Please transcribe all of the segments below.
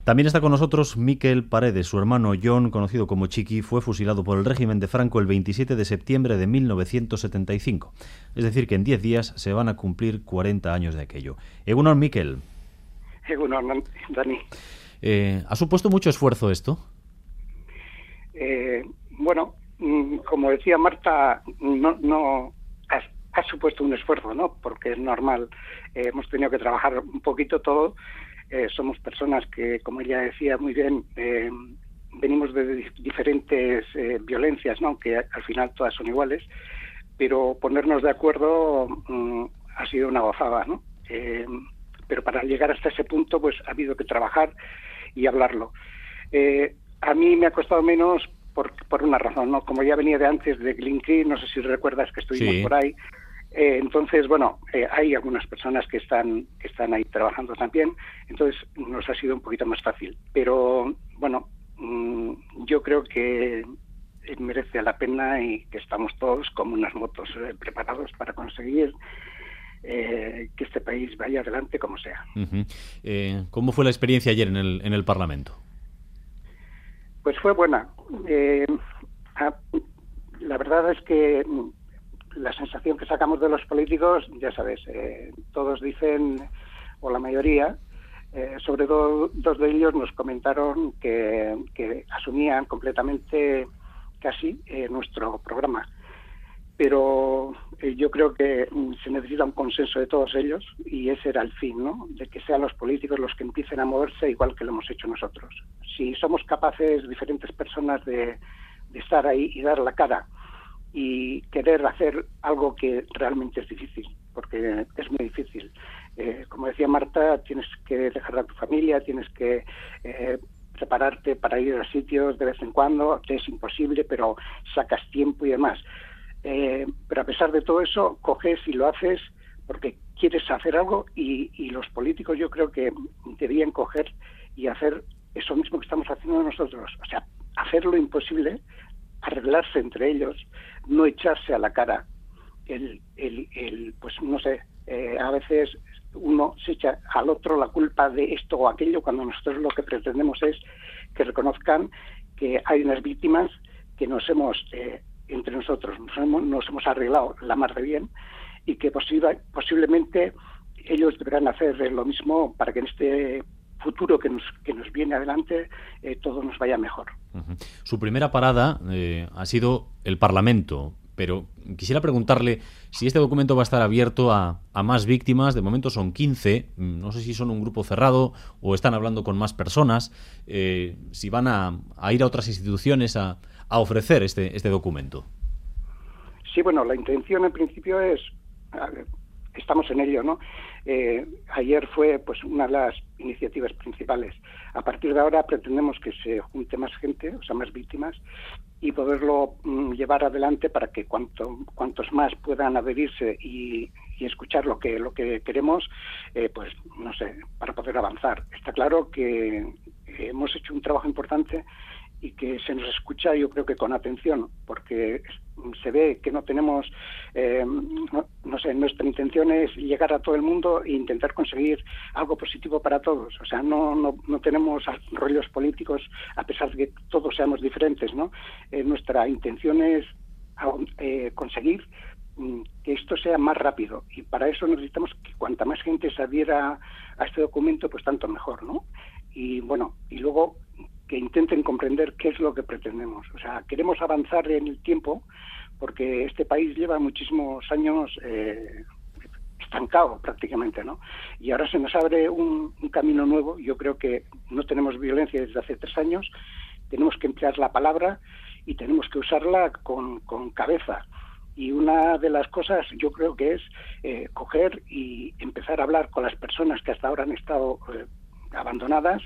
También está con nosotros Miquel Paredes. Su hermano John, conocido como Chiqui, fue fusilado por el régimen de Franco el 27 de septiembre de 1975. Es decir, que en 10 días se van a cumplir 40 años de aquello. Egunon, Miquel. Egunon, Dani. ¿Ha supuesto mucho esfuerzo esto? Bueno, como decía Marta, no ha supuesto un esfuerzo, ¿no? Porque es normal. Hemos tenido que trabajar un poquito todo. Somos personas que, como ella decía muy bien, venimos de diferentes violencias, ¿no? Que al final todas son iguales, pero ponernos de acuerdo ha sido una gozada, ¿no? Pero para llegar hasta ese punto, pues ha habido que trabajar y hablarlo. A mí me ha costado menos por una razón, ¿no? Como ya venía de antes de Glencree, no sé si recuerdas que estuvimos por ahí. Entonces, bueno, hay algunas personas que están ahí trabajando también, entonces nos ha sido un poquito más fácil. Pero, bueno, yo creo que merece la pena y que estamos todos como unas motos preparados para conseguir que este país vaya adelante como sea. ¿Cómo fue la experiencia ayer en el Parlamento? Pues fue buena. La verdad es que la sensación que sacamos de los políticos, ya sabes, todos dicen, o la mayoría, sobre todo dos de ellos nos comentaron que asumían completamente casi nuestro programa. Pero yo creo que se necesita un consenso de todos ellos y ese era el fin, ¿no? De que sean los políticos los que empiecen a moverse igual que lo hemos hecho nosotros. Si somos capaces, diferentes personas, de estar ahí y dar la cara y querer hacer algo que realmente es difícil, porque es muy difícil. Como decía Marta, tienes que dejar a tu familia, tienes que prepararte para ir a sitios de vez en cuando, que es imposible, pero sacas tiempo y demás. Pero a pesar de todo eso, coges y lo haces porque quieres hacer algo y los políticos yo creo que deberían coger y hacer eso mismo que estamos haciendo nosotros, o sea, hacer lo imposible, arreglarse entre ellos, no echarse a la cara pues no sé, a veces uno se echa al otro la culpa de esto o aquello, cuando nosotros lo que pretendemos es que reconozcan que hay unas víctimas que nos hemos entre nosotros nos hemos arreglado la mar de bien y que posiblemente ellos deberán hacer lo mismo para que en este futuro que nos viene adelante todo nos vaya mejor. Su primera parada ha sido el Parlamento, pero quisiera preguntarle si este documento va a estar abierto a más víctimas. De momento son 15, no sé si son un grupo cerrado o están hablando con más personas, si van a ir a otras instituciones a ofrecer este documento. Sí, bueno, la intención en principio es, estamos en ello, ¿no? Ayer fue pues una de las iniciativas principales. A partir de ahora pretendemos que se junte más gente, o sea, más víctimas, y poderlo llevar adelante para que cuantos más puedan adherirse y escuchar lo que queremos, pues no sé, para poder avanzar. Está claro que hemos hecho un trabajo importante y que se nos escucha, yo creo que con atención, porque se ve que no tenemos, no sé, nuestra intención es llegar a todo el mundo e intentar conseguir algo positivo para todos. O sea, no tenemos rollos políticos, a pesar de que todos seamos diferentes, ¿no? Nuestra intención es conseguir que esto sea más rápido, y para eso necesitamos que cuanta más gente se adhiera a este documento, pues tanto mejor, ¿no? Y bueno, y luego que intenten comprender qué es lo que pretendemos. O sea, queremos avanzar en el tiempo porque este país lleva muchísimos años estancado prácticamente, ¿no? Y ahora se nos abre un camino nuevo. Yo creo que no tenemos violencia desde hace 3 años, tenemos que emplear la palabra y tenemos que usarla con cabeza. Y una de las cosas yo creo que es coger y empezar a hablar con las personas que hasta ahora han estado abandonadas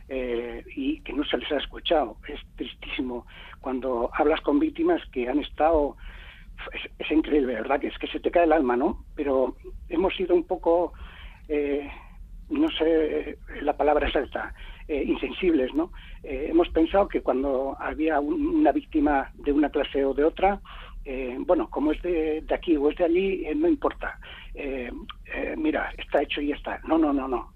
y que no se les ha escuchado. Es tristísimo cuando hablas con víctimas que han estado, es increíble, ¿verdad? Que es que se te cae el alma, ¿no? Pero hemos sido un poco, no sé la palabra exacta, insensibles, ¿no? Hemos pensado que cuando había una víctima de una clase o de otra, bueno, como es de aquí o es de allí, no importa. Mira, está hecho y ya está. No.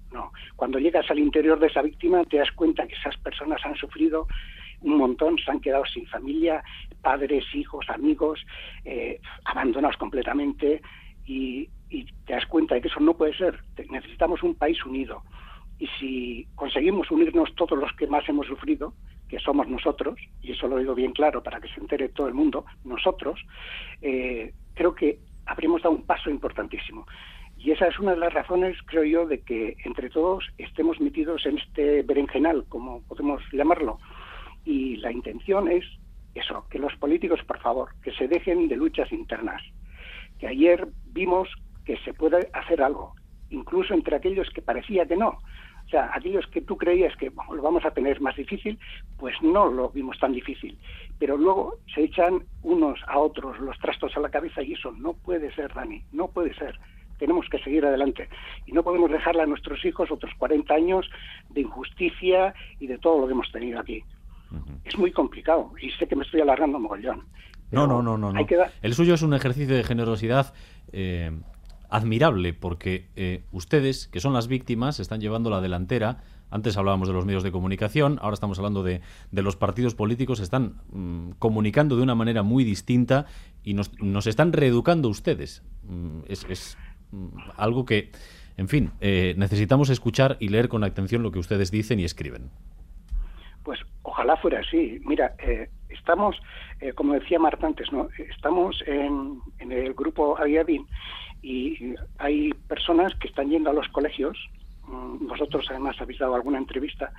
no. Cuando llegas al interior de esa víctima te das cuenta que esas personas han sufrido un montón, se han quedado sin familia, padres, hijos, amigos, abandonados completamente, y te das cuenta de que eso no puede ser. Necesitamos un país unido, y si conseguimos unirnos todos los que más hemos sufrido, que somos nosotros, y eso lo digo bien claro para que se entere todo el mundo, nosotros, creo que habremos dado un paso importantísimo. Y esa es una de las razones, creo yo, de que entre todos estemos metidos en este berenjenal, como podemos llamarlo. Y la intención es eso, que los políticos, por favor, que se dejen de luchas internas. Que ayer vimos que se puede hacer algo, incluso entre aquellos que parecía que no. O sea, aquellos que tú creías que lo vamos a tener más difícil, pues no lo vimos tan difícil. Pero luego se echan unos a otros los trastos a la cabeza y eso no puede ser, Dani, no puede ser. Tenemos que seguir adelante y no podemos dejarle a nuestros hijos otros 40 años de injusticia y de todo lo que hemos tenido aquí. Es muy complicado y sé que me estoy alargando mogollón. No. El suyo es un ejercicio de generosidad admirable, porque ustedes, que son las víctimas, están llevando la delantera. Antes hablábamos de los medios de comunicación, ahora estamos hablando de los partidos políticos. Están comunicando de una manera muy distinta y nos están reeducando ustedes. Es algo que, en fin, necesitamos escuchar y leer con atención lo que ustedes dicen y escriben. Pues ojalá fuera así. Mira, estamos, como decía Marta antes, ¿no? Estamos en el grupo Aguiadín y hay personas que están yendo a los colegios. Vosotros además habéis dado alguna entrevista,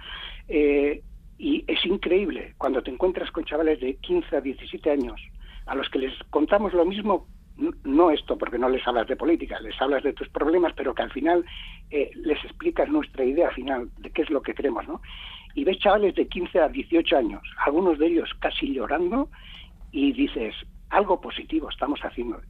y es increíble cuando te encuentras con chavales de 15 a 17 años a los que les contamos lo mismo, no esto porque no les hablas de política, les hablas de tus problemas, pero que al final les explicas nuestra idea final de qué es lo que queremos, ¿no? Y ves chavales de 15 a 18 años, algunos de ellos casi llorando, y dices, algo positivo estamos haciendo.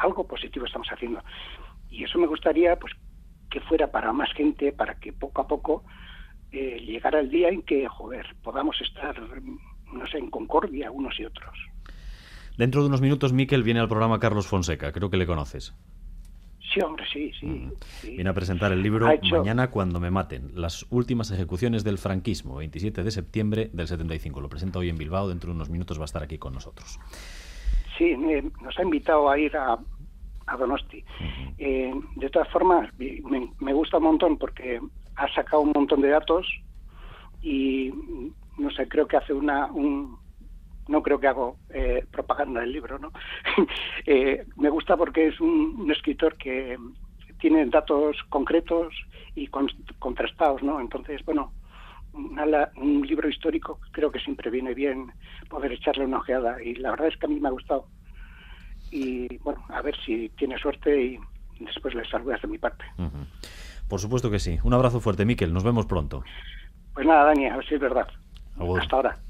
Y eso me gustaría, pues, que fuera para más gente, para que poco a poco llegara el día en que, podamos estar, no sé, en concordia unos y otros. Dentro de unos minutos, Miquel, viene al programa Carlos Fonseca, creo que le conoces. Sí, hombre, sí. Viene a presentar el libro Mañana cuando me maten, las últimas ejecuciones del franquismo, 27 de septiembre del 75. Lo presenta hoy en Bilbao, dentro de unos minutos va a estar aquí con nosotros. Sí, nos ha invitado a ir a Donosti. De todas formas, me gusta un montón porque ha sacado un montón de datos y, no sé, creo que hace no creo que hago propaganda del libro, ¿no? Me gusta porque es un escritor que tiene datos concretos y contrastados, ¿no? Entonces, bueno, un libro histórico creo que siempre viene bien poder echarle una ojeada, y la verdad es que a mí me ha gustado. Y bueno, a ver si tiene suerte y después les saludas de mi parte. Por supuesto que sí. Un abrazo fuerte, Miquel. Nos vemos pronto. Pues nada, Dani, a ver si es verdad. Agur. Hasta ahora.